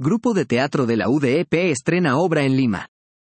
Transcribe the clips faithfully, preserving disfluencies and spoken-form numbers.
Grupo de Teatro de la U D E P estrena obra en Lima.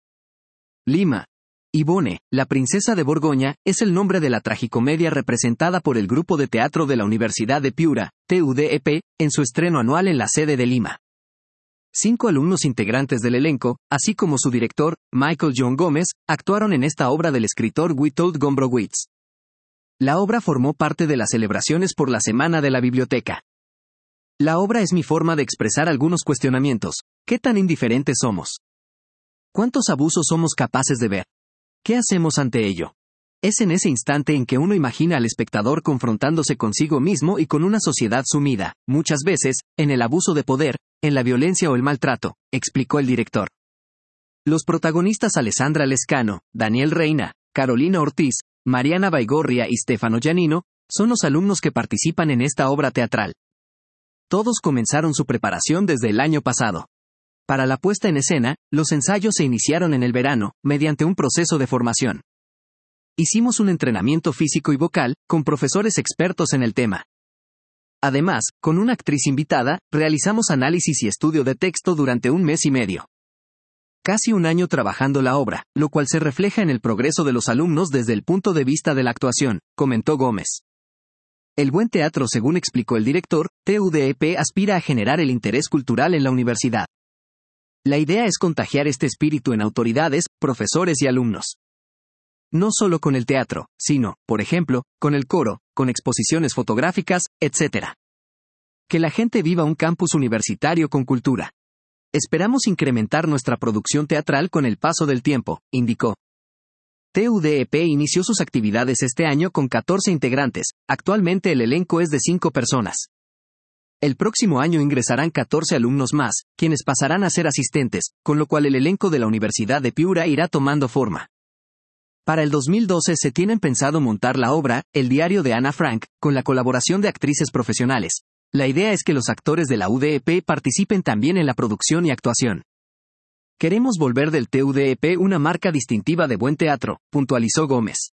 Lima. Yvonne, la princesa de Borgoña, es el nombre de la tragicomedia representada por el Grupo de Teatro de la Universidad de Piura, T U D E P, en su estreno anual en la sede de Lima. Cinco alumnos integrantes del elenco, así como su director, Michael John Gómez, actuaron en esta obra del escritor Witold Gombrowicz. La obra formó parte de las celebraciones por la Semana de la Biblioteca. La obra es mi forma de expresar algunos cuestionamientos. ¿Qué tan indiferentes somos? ¿Cuántos abusos somos capaces de ver? ¿Qué hacemos ante ello? Es en ese instante en que uno imagina al espectador confrontándose consigo mismo y con una sociedad sumida, muchas veces, en el abuso de poder, en la violencia o el maltrato, explicó el director. Los protagonistas Alessandra Lescano, Daniel Reina, Carolina Ortiz, Mariana Baigorria y Stefano Giannino, son los alumnos que participan en esta obra teatral. Todos comenzaron su preparación desde el año pasado. Para la puesta en escena, los ensayos se iniciaron en el verano, mediante un proceso de formación. Hicimos un entrenamiento físico y vocal, con profesores expertos en el tema. Además, con una actriz invitada, realizamos análisis y estudio de texto durante un mes y medio. Casi un año trabajando la obra, lo cual se refleja en el progreso de los alumnos desde el punto de vista de la actuación, comentó Gómez. El buen teatro, según explicó el director, T U D E P aspira a generar el interés cultural en la universidad. La idea es contagiar este espíritu en autoridades, profesores y alumnos. No solo con el teatro, sino, por ejemplo, con el coro, con exposiciones fotográficas, etcétera. Que la gente viva un campus universitario con cultura. Esperamos incrementar nuestra producción teatral con el paso del tiempo, indicó. T U D E P inició sus actividades este año con catorce integrantes, actualmente el elenco es de cinco personas. El próximo año ingresarán catorce alumnos más, quienes pasarán a ser asistentes, con lo cual el elenco de la Universidad de Piura irá tomando forma. Para el dos mil doce se tienen pensado montar la obra, El diario de Ana Frank, con la colaboración de actrices profesionales. La idea es que los actores de la U D E P participen también en la producción y actuación. Queremos volver del T U D E P una marca distintiva de buen teatro, puntualizó Gómez.